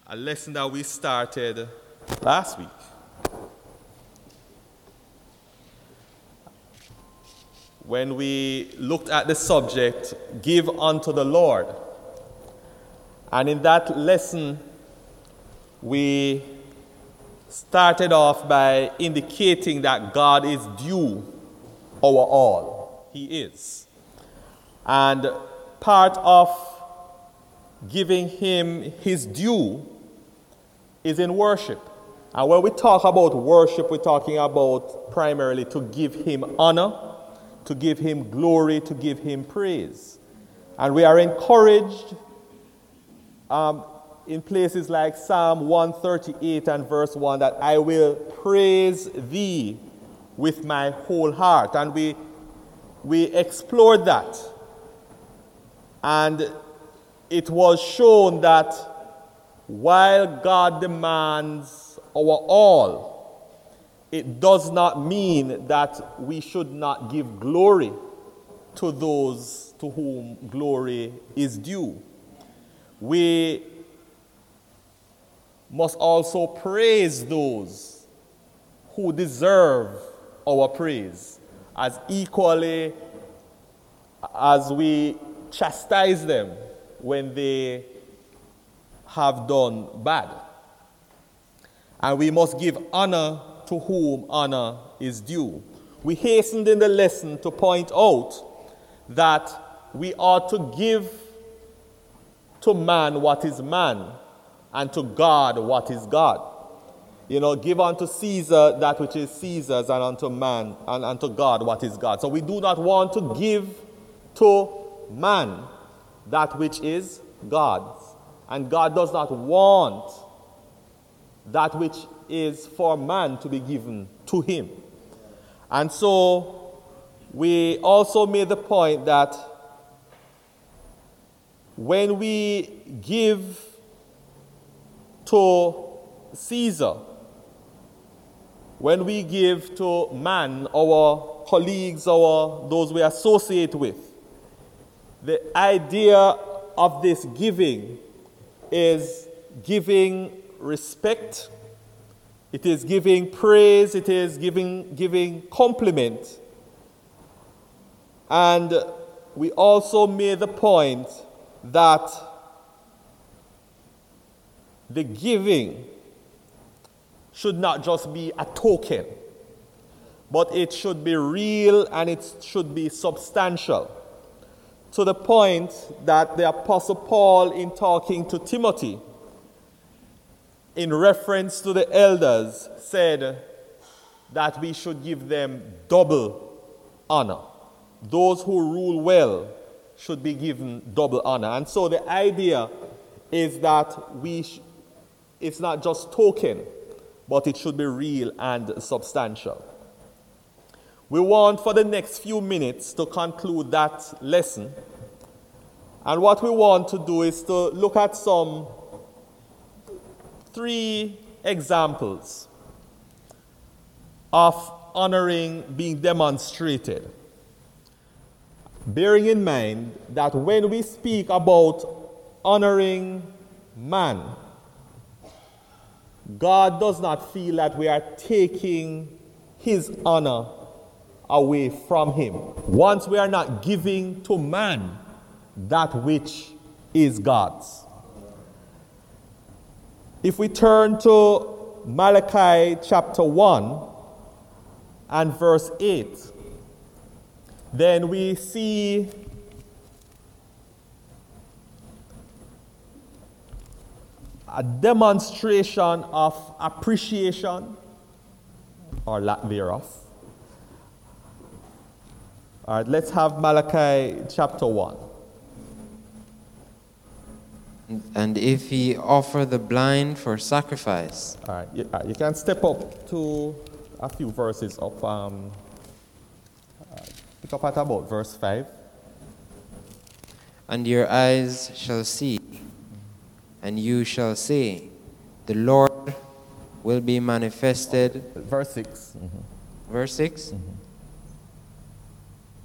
a lesson that we started last week. When we looked at the subject, give unto the Lord. And in that lesson, we started off by indicating that God is due our all. He is. And part of giving him his due is in worship. And when we talk about worship, we're talking about primarily to give him honor, to give him glory, to give him praise. And we are encouraged in places like Psalm 138 and verse 1 that I will praise thee with my whole heart. And we explored that. And it was shown that while God demands our all, it does not mean that we should not give glory to those to whom glory is due. We must also praise those who deserve our praise as equally as we chastise them when they have done bad. And we must give honor to whom honor is due. We hastened in the lesson to point out that we ought to give to man what is man, and to God what is God. Give unto Caesar that which is Caesar's, and unto man and unto God what is God. So we do not want to give to man that which is God's. And God does not want that which is for man to be given to him. And so we also made the point that when we give to Caesar, when we give to man, our colleagues, those we associate with, the idea of this giving is giving respect, it is giving praise, it is giving compliment. And we also made the point that the giving should not just be a token, but it should be real and it should be substantial. To the point that the Apostle Paul, in talking to Timothy, in reference to the elders, said that we should give them double honor. Those who rule well should be given double honor. And so the idea is that it's not just token, but it should be real and substantial. We want for the next few minutes to conclude that lesson. And what we want to do is to look at some 3 examples of honoring being demonstrated. Bearing in mind that when we speak about honoring man, God does not feel that we are taking his honor away from him. Once we are not giving to man that which is God's. If we turn to Malachi chapter 1 and verse 8, then we see a demonstration of appreciation or lack thereof. All right, let's have Malachi chapter 1. And if ye offer the blind for sacrifice. All right, you can step up to a few verses of, pick up at about verse 5. And your eyes shall see, and you shall say, the Lord will be manifested. Verse 6. Verse 6.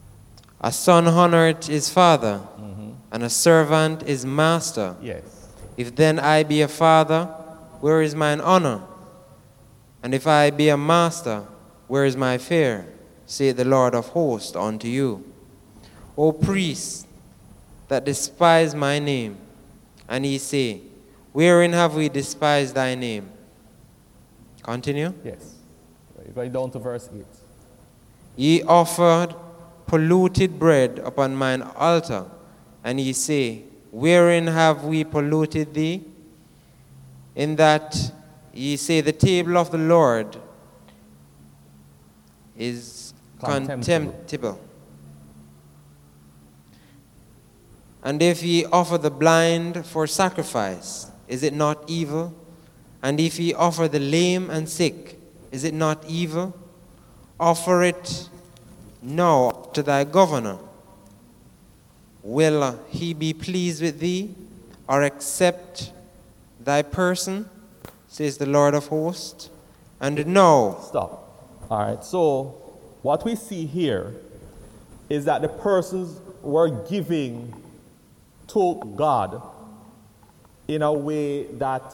A son honoreth his father, and a servant his master. Yes. If then I be a father, where is mine honor? And if I be a master, where is my fear? Saith the Lord of hosts unto you. O priests that despise my name, and ye say, wherein have we despised thy name? Continue. Yes. Right down to verse 8. Ye offered polluted bread upon mine altar, and ye say, wherein have we polluted thee? In that ye say the table of the Lord is contemptible. And if ye offer the blind for sacrifice, is it not evil? And if ye offer the lame and sick, is it not evil? Offer it now to thy governor. Will he be pleased with thee, or accept thy person, says the Lord of hosts? And now. Stop. All right, so what we see here is that the persons were giving to God in a way that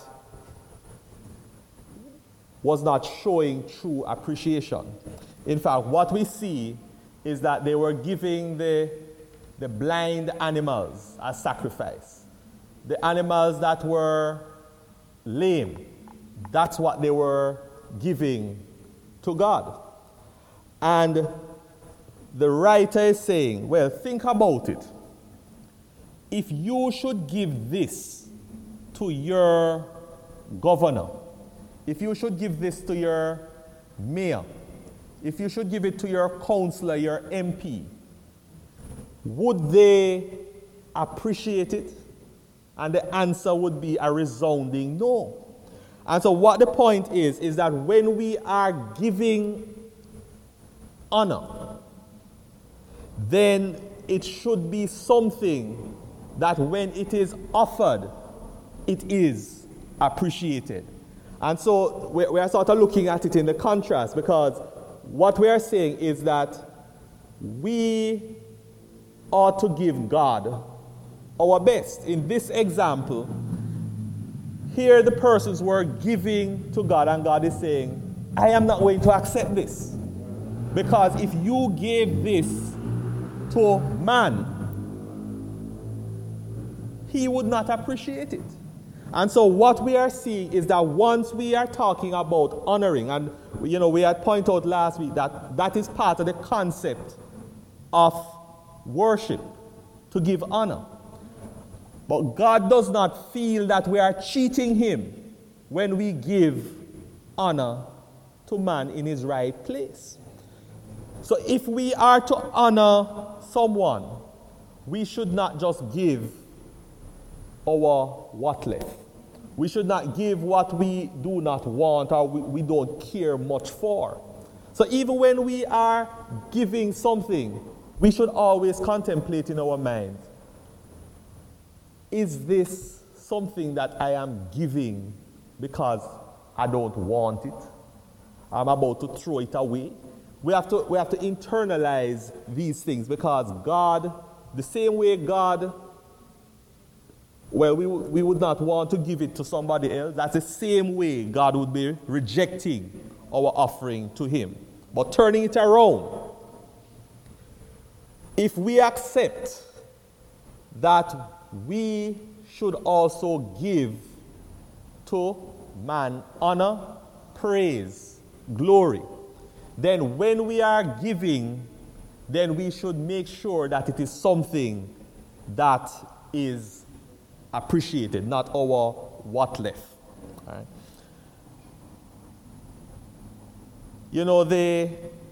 was not showing true appreciation. In fact, what we see is that they were giving the blind animals as sacrifice. The animals that were lame, that's what they were giving to God. And the writer is saying, well, think about it. If you should give this to your governor, if you should give this to your mayor, if you should give it to your councillor, your MP, would they appreciate it? And the answer would be a resounding no. And so what the point is that when we are giving honor, then it should be something that when it is offered, it is appreciated. And so we are sort of looking at it in the contrast, because what we are saying is that we ought to give God our best. In this example, here the persons were giving to God, and God is saying, I am not going to accept this. Because if you gave this to man, he would not appreciate it. And so what we are seeing is that once we are talking about honoring, and we had pointed out last week that that is part of the concept of worship, to give honor. But God does not feel that we are cheating him when we give honor to man in his right place. So if we are to honor someone, we should not just give our what left. We should not give what we do not want or we don't care much for. So even when we are giving something, we should always contemplate in our mind, is this something that I am giving because I don't want it? I'm about to throw it away. We have to internalize these things, because God, the same way God, well, we would not want to give it to somebody else. That's the same way God would be rejecting our offering to him. But turning it around, if we accept that we should also give to man honor, praise, glory, then when we are giving, then we should make sure that it is something that is appreciated, not our what left. Right? The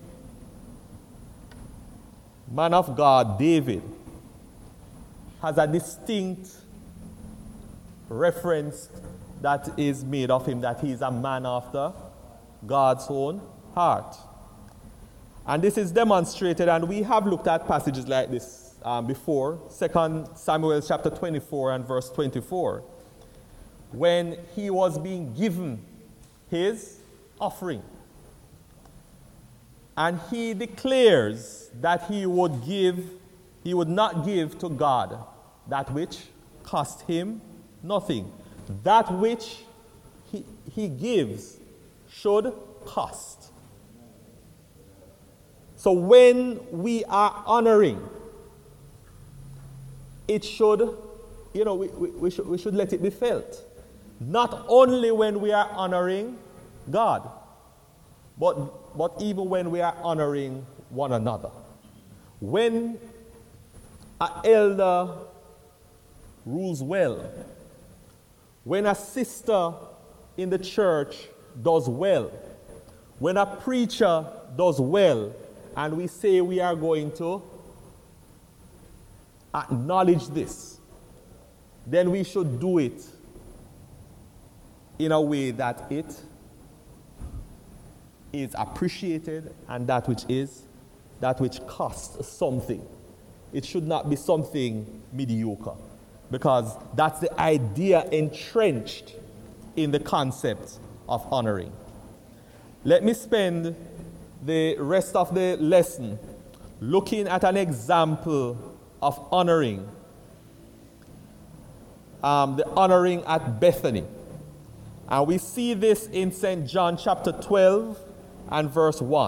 man of God, David, has a distinct reference that is made of him, that he is a man after God's own heart. And this is demonstrated, and we have looked at passages like this before, 2 Samuel chapter 24 and verse 24, when he was being given his offering. And he declares that he would not give to God that which cost him Nothing. That which he gives should cost. So when we are honoring, it should, we should let it be felt. Not only when we are honoring God, but even when we are honoring one another. When an elder rules well, when a sister in the church does well, when a preacher does well, and we say we are going to acknowledge this, then we should do it in a way that it is appreciated and that which costs something. It should not be something mediocre, because that's the idea entrenched in the concept of honoring. Let me spend the rest of the lesson looking at an example of honoring, the honoring at Bethany. And we see this in St. John chapter 12 and verse 1.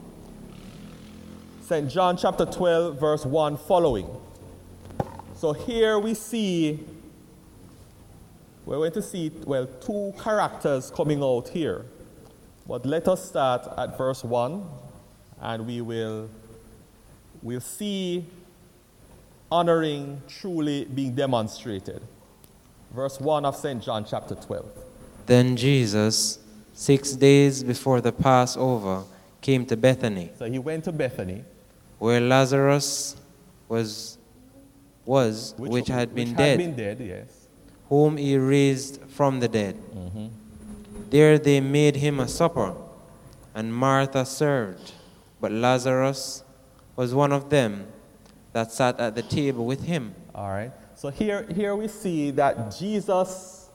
St. John chapter 12 verse 1 following. So here we see, we're going to see, two characters coming out here. But let us start at verse 1, and we'll see honoring truly being demonstrated. Verse 1 of St. John chapter 12. Then Jesus, 6 days before the Passover, came to Bethany. So he went to Bethany, where Lazarus which had been dead, yes, whom he raised from the dead. Mm-hmm. There they made him a supper, and Martha served, but Lazarus was one of them that sat at the table with him. All right. So here we see that Jesus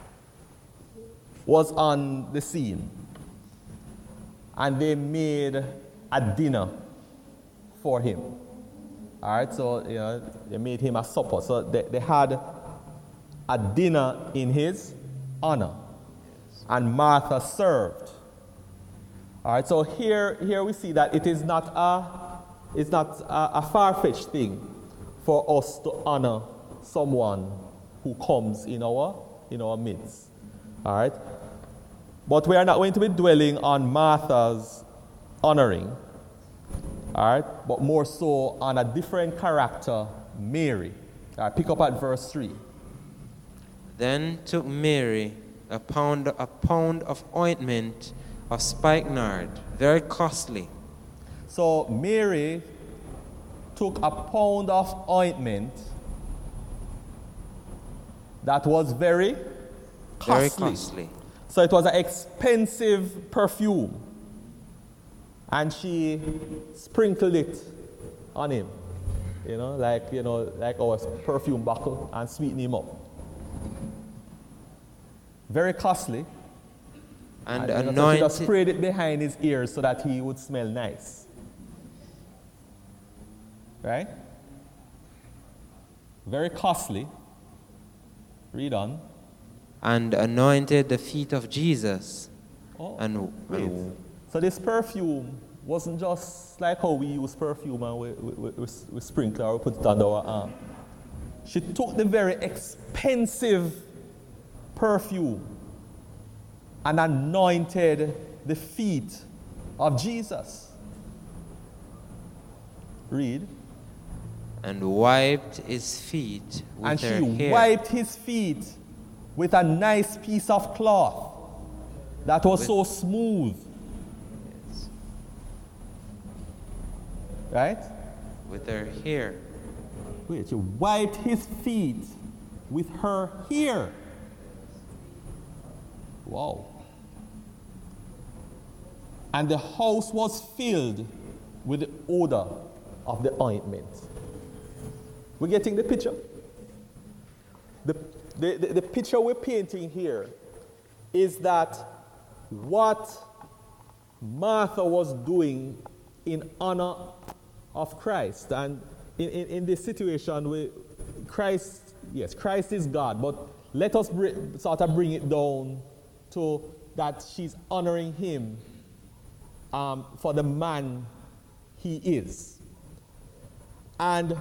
was on the scene, and they made a dinner for him. All right. So they made him a supper. So they had a dinner in his honor, and Martha served. All right. So here we see that it is not a far-fetched thing for us to honor someone who comes in our midst. All right. But we are not going to be dwelling on Martha's honoring. All right. But more so on a different character, Mary. All right. Pick up at verse 3. Then took Mary a pound of ointment of spikenard, very costly. So Mary took a pound of ointment that was very costly. Very costly. So it was an expensive perfume. And she sprinkled it on him. Like our perfume bottle, and sweeten him up. Very costly. And so anointed. she just sprayed it behind his ears so that he would smell nice. Right? Very costly. Read on. And anointed the feet of Jesus. Wait. So this perfume wasn't just like how we use perfume and we sprinkle or we put it under our arm. She took the very expensive perfume and anointed the feet of Jesus. Read. And wiped his feet with her hair. And she wiped his feet with a nice piece of cloth that was so smooth. Yes. Right? With her hair. Wait, she wiped his feet with her hair. Wow. And the house was filled with the odor of the ointment. We're getting the picture? The picture we're painting here is that what Martha was doing in honor of Christ. And in this situation, Christ is God, but let us sort of bring it down to that she's honoring him for the man he is. And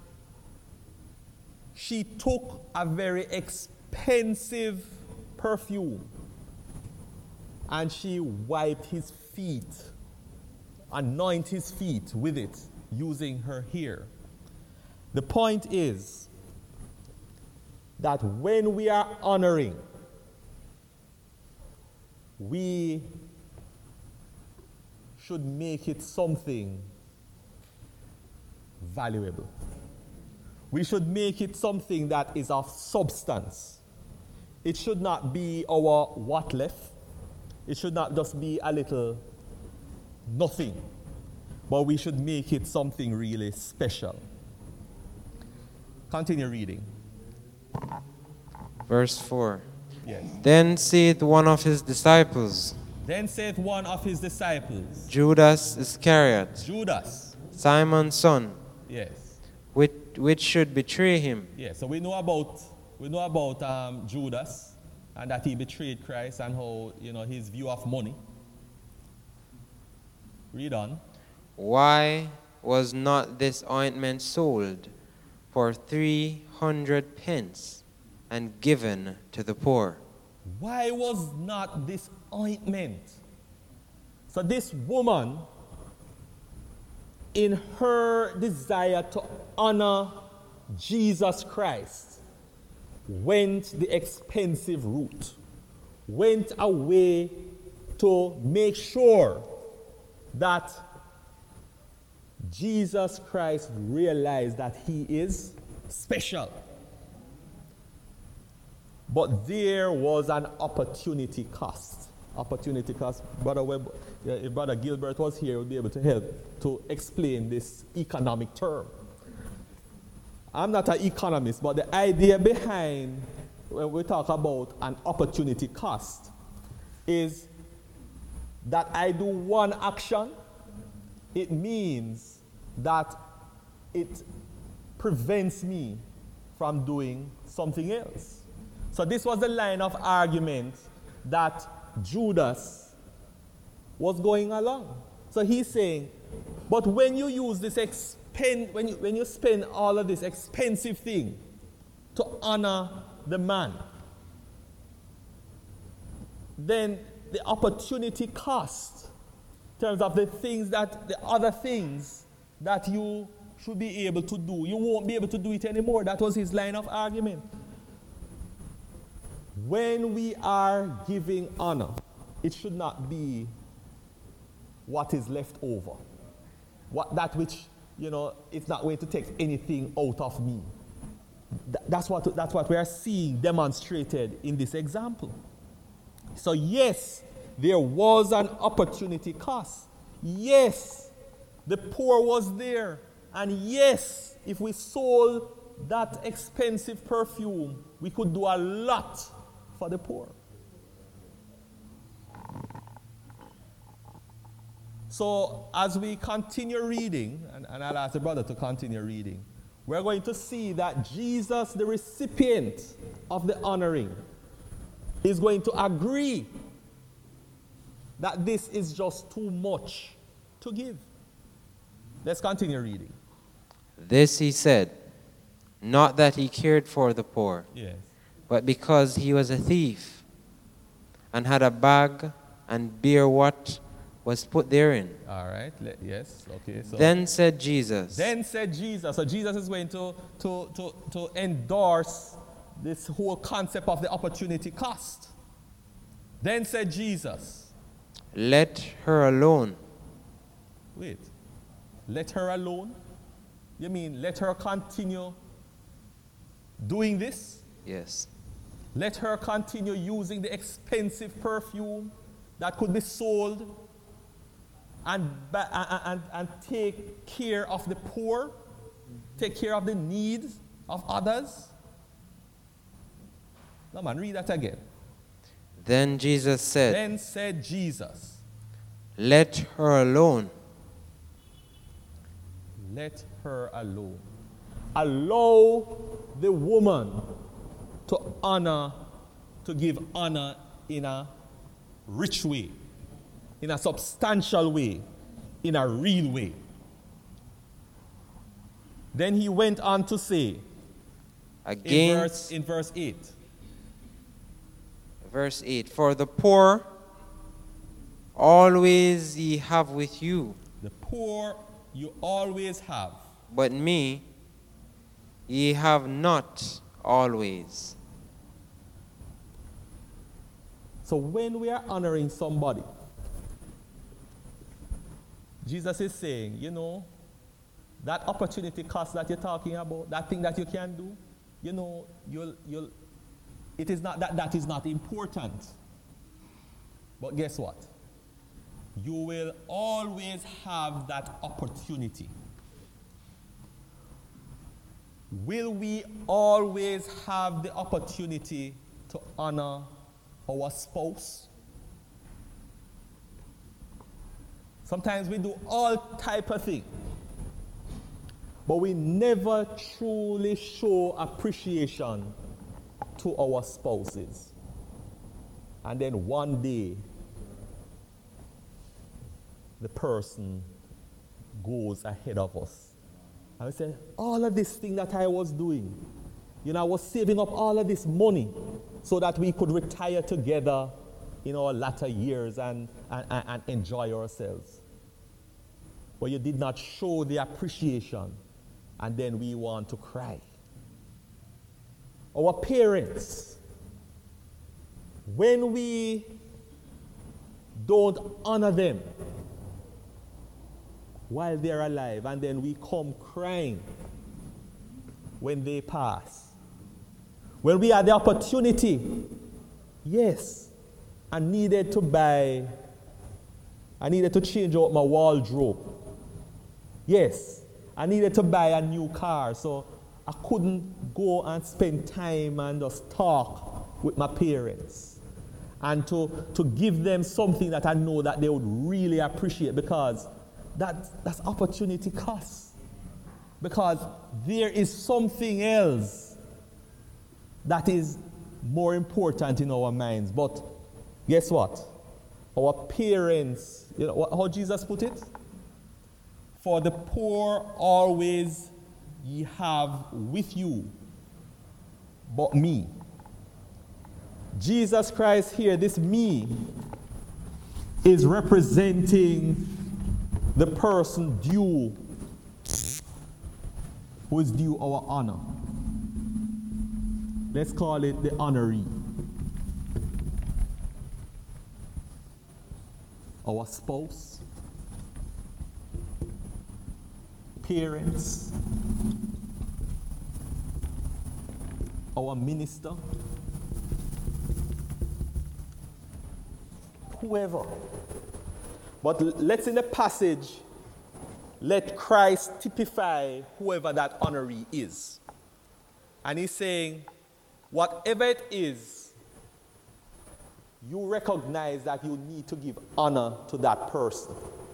she took a very expensive perfume and she wiped his feet, anointed his feet with it using her hair. The point is that when we are honoring, we should make it something valuable. We should make it something that is of substance. It should not be our what left. It should not just be a little nothing. But we should make it something really special. Continue reading. Verse 4. Yes. Then saith one of his disciples, Then saith one of his disciples, Judas Iscariot, Judas. Simon's son, Yes. which should betray him. Yes. So we know about Judas and that he betrayed Christ and how, his view of money. Read on. Why was not this ointment sold for 300 pence and given to the poor? Why was not this ointment? So this woman, in her desire to honor Jesus Christ, went the expensive route, went away to make sure that Jesus Christ realized that he is special. But there was an opportunity cost. Opportunity cost. Brother Webb, if Brother Gilbert was here, he would be able to help to explain this economic term. I'm not an economist, but the idea behind when we talk about an opportunity cost is that I do one action, it means that it prevents me from doing something else. So this was the line of argument that Judas was going along. So he's saying, but when you use this when you spend all of this expensive thing to honor the man, then the opportunity cost in terms of the other things that you should be able to do, you won't be able to do it anymore. That was his line of argument. When we are giving honor, it should not be what is left over. That which, it's not going to take anything out of me. That's what we are seeing demonstrated in this example. So yes, there was an opportunity cost. Yes, the poor was there. And yes, if we sold that expensive perfume, we could do a lot for the poor. So as we continue reading, and I'll ask the brother to continue reading, we're going to see that Jesus, the recipient of the honoring, is going to agree that this is just too much to give. Let's continue reading. This he said, not that he cared for the poor, Yes. but because he was a thief, and had a bag, and bare what was put therein. All right. Yes. Okay. So Then said Jesus. So Jesus is going to endorse this whole concept of the opportunity cost. Then said Jesus. Let her alone. Wait. Let her alone? You mean let her continue doing this? Yes. Let her continue using the expensive perfume that could be sold and take care of the poor, take care of the needs of others? No, man, read that again. Then Jesus said. Then said Jesus. Let her alone. Let her alone. Allow the woman to give honor in a rich way, in a substantial way, in a real way. Then he went on to say, in verse 8. Verse 8, for the poor always ye have with you. The poor you always have. But me ye have not always. So when we are honoring somebody, Jesus is saying, you know, that opportunity cost that you're talking about, that thing that you can do, you know, it is not that is not important. But guess what? You will always have that opportunity. Will we always have the opportunity to honor our spouse? Sometimes we do all type of things, but we never truly show appreciation to our spouses. And then one day, the person goes ahead of us. And we say, all of this thing that I was doing, you know, I was saving up all of this money so that we could retire together in our latter years and enjoy ourselves. But you did not show the appreciation, and then we want to cry. Our parents, when we don't honor them while they're alive, and then we come crying when they pass. When we had the opportunity, yes, I needed to change out my wardrobe. Yes, I needed to buy a new car, so I couldn't go and spend time and just talk with my parents and to give them something that I know that they would really appreciate, because that's opportunity cost. Because there is something else that is more important in our minds. But guess what? Our parents, you know how Jesus put it? For the poor always ye have with you, but me. Jesus Christ here, this me, is representing the person who is due our honor. Let's call it the honoree. Our spouse, parents, our minister, whoever. But let's, in the passage, let Christ typify whoever that honoree is. And he's saying, whatever it is, you recognize that you need to give honor to that person.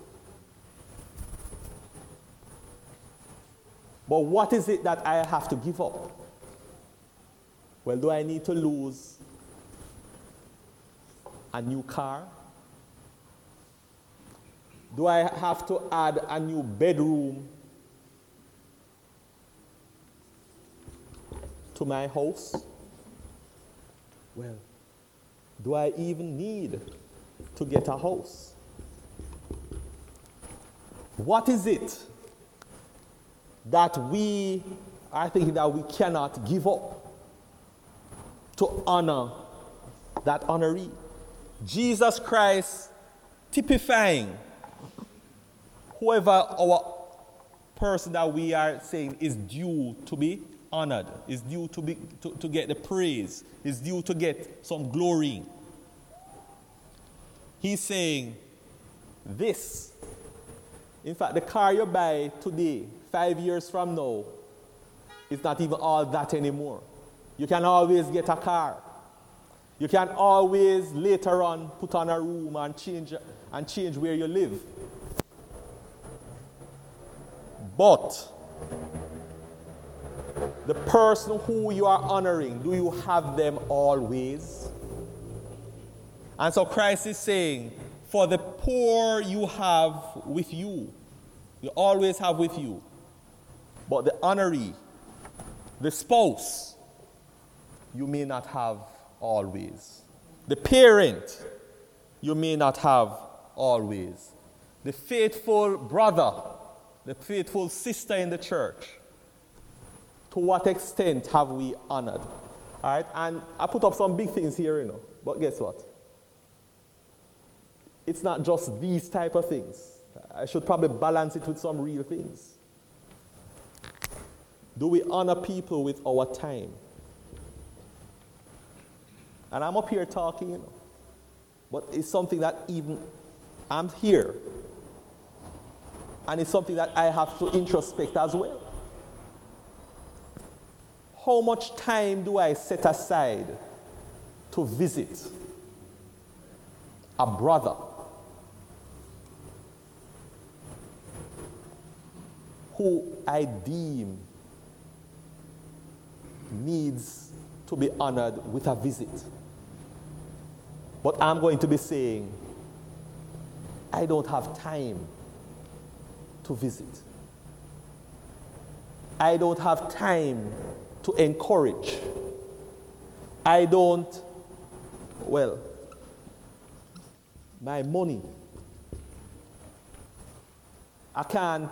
But what is it that I have to give up? Well, do I need to lose a new car? Do I have to add a new bedroom to my house? Well, do I even need to get a house? What is it that I think that we cannot give up to honor that honoree? Jesus Christ typifying whoever our person that we are saying is due to be honored, is due to get the praise, is due to get some glory. He's saying this. In fact, the car you buy today, 5 years from now, is not even all that anymore. You can always get a car. You can always later on put on a room and change where you live. But The person who you are honoring, do you have them always? And so Christ is saying, for the poor you have with you. You always have with you. But the honoree, the spouse, you may not have always. The parent, you may not have always. The faithful brother, the faithful sister in the church, to what extent have we honored? All right, and I put up some big things here, but guess what? It's not just these type of things. I should probably balance it with some real things. Do we honor people with our time? And I'm up here talking, but it's something that even I'm here. And it's something that I have to introspect as well. How much time do I set aside to visit a brother who I deem needs to be honored with a visit? But I'm going to be saying, I don't have time to visit. I don't have time to encourage. I don't, my money. I can't,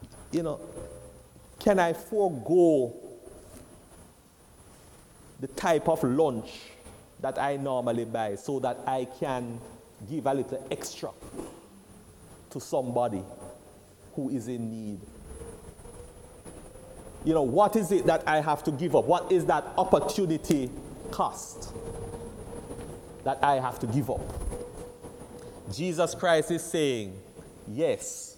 can I forego the type of lunch that I normally buy so that I can give a little extra to somebody who is in need? What is it that I have to give up? What is that opportunity cost that I have to give up? Jesus Christ is saying, yes,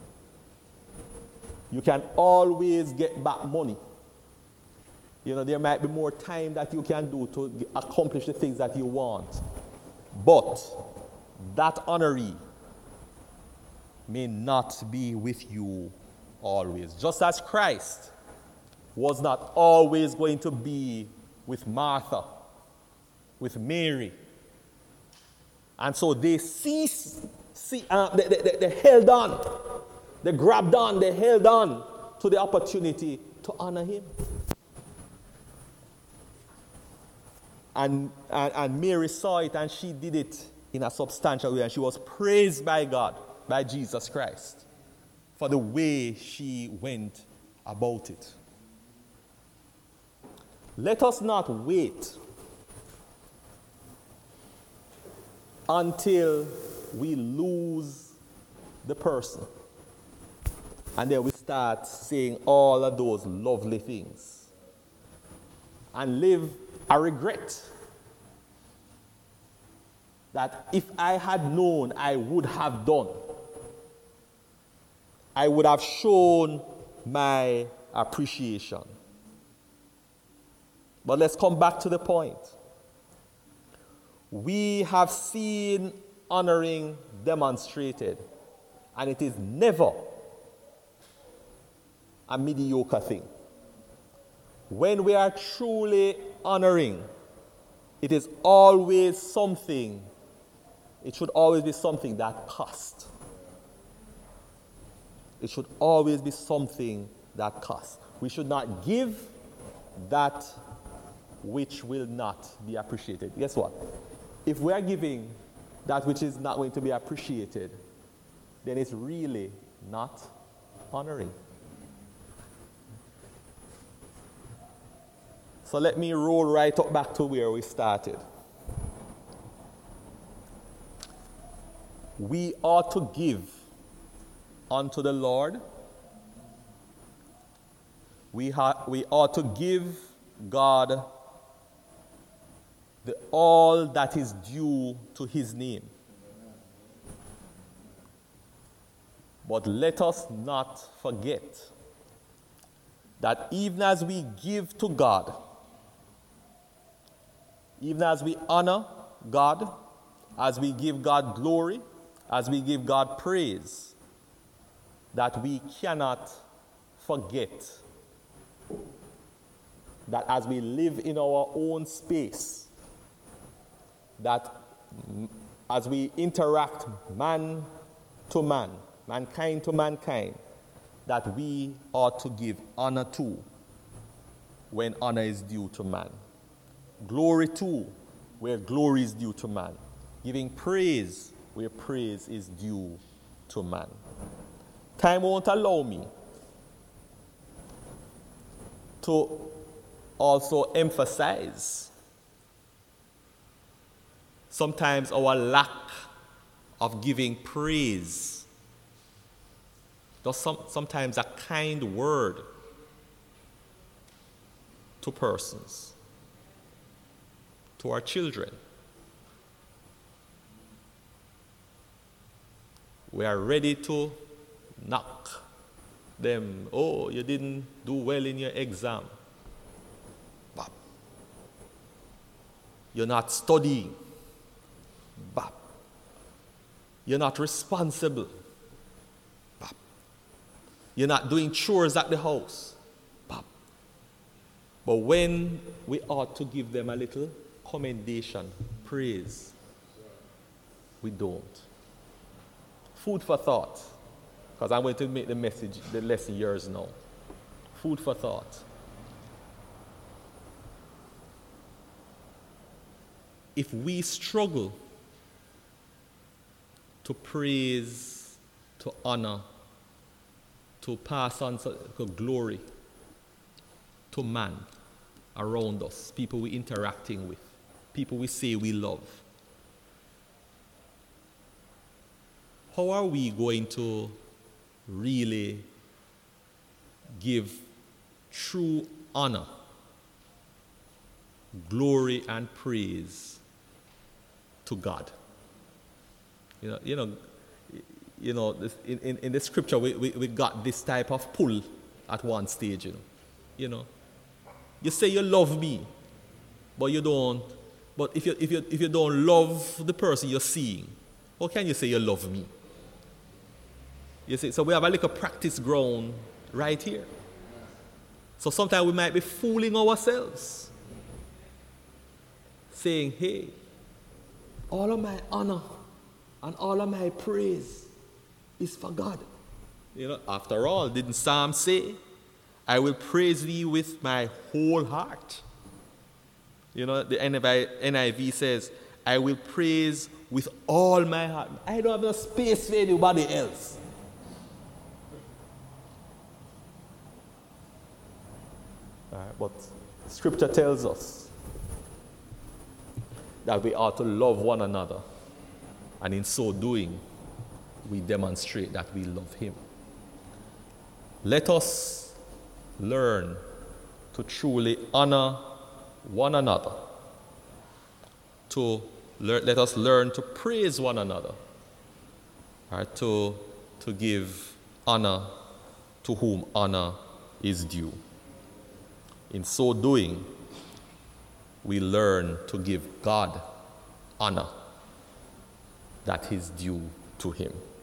you can always get back money. There might be more time that you can do to accomplish the things that you want. But that honoree may not be with you always. Just as Christ was not always going to be with Martha, with Mary. And so they they held on. They grabbed on, they held on to the opportunity to honor him. And Mary saw it, and she did it in a substantial way, and she was praised by God, by Jesus Christ, for the way she went about it. Let us not wait until we lose the person, and then we start saying all of those lovely things and live a regret that if I had known, I would have done. I would have shown my appreciation. But let's come back to the point. We have seen honoring demonstrated, and it is never a mediocre thing. When we are truly honoring, it is always something, it should always be something that costs. It should always be something that costs. We should not give that which will not be appreciated. Guess what? If we are giving that which is not going to be appreciated, then it's really not honoring. So let me roll right up back to where we started. We ought to give unto the Lord. We ought to give God all that is due to his name. But let us not forget that even as we give to God, even as we honor God, as we give God glory, as we give God praise, that we cannot forget that as we live in our own space, that as we interact man to man, mankind to mankind, that we ought to give honor to when honor is due to man. Glory to where glory is due to man. Giving praise where praise is due to man. Time won't allow me to also emphasize sometimes our lack of giving praise. Just sometimes a kind word to persons, to our children. We are ready to knock them. Oh, you didn't do well in your exam. Bap. You're not studying. Bap. You're not responsible. Bap. You're not doing chores at the house. Bap. But when we ought to give them a little commendation, praise, we don't. Food for thought, because I'm going to make the lesson yours now. Food for thought. If we struggle to praise, to honor, to pass on to glory to man around us, people we're interacting with, people we say we love, how are we going to really give true honor, glory, and praise to God? In the scripture, we got this type of pull at one stage. You say you love me, but you don't. But if you don't love the person you're seeing, how can you say you love me? You see, so we have a little practice ground right here. So sometimes we might be fooling ourselves, saying, hey, all of my honor and all of my praise is for God. After all, didn't Psalm say, I will praise thee with my whole heart? The NIV says, I will praise with all my heart. I don't have no space for anybody else. But Scripture tells us that we ought to love one another, and in so doing, we demonstrate that we love Him. Let us learn to truly honor one another. Let us learn to praise one another, to give honor to whom honor is due. In so doing, we learn to give God honor that is due to Him.